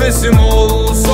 nefesim olsan.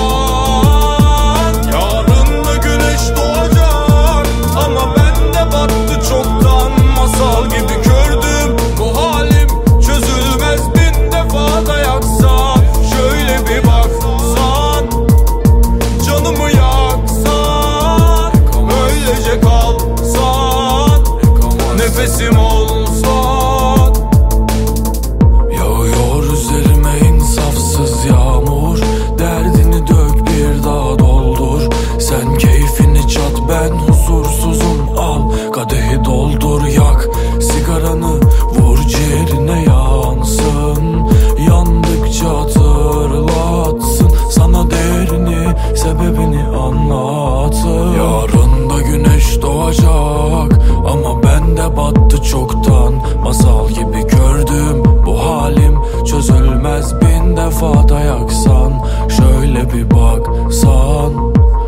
Yarın da güneş doğacak ama bende battı çoktan. Masal gibi gördüm bu halim, çözülmez bin defa da yaksan. Şöyle bir baksan, canımı yaksan, öylece kalsan, nefesim olsan. Yağıyor üzerime insafsız yağmur, derdini dök bir daha doldur. Sen keyfini çat, ben huzursuzum, al kadehi doldur. Yak sigaranı, vur ciğerine yansın, yandıkça hatırlatsın sana değerini, sebebini anlatın. Yarın da güneş doğacak ama bende battı çoktan. Masal gibi gördüm bu halim, çözülmez bin defa da yaksan. Şöyle bir baksan,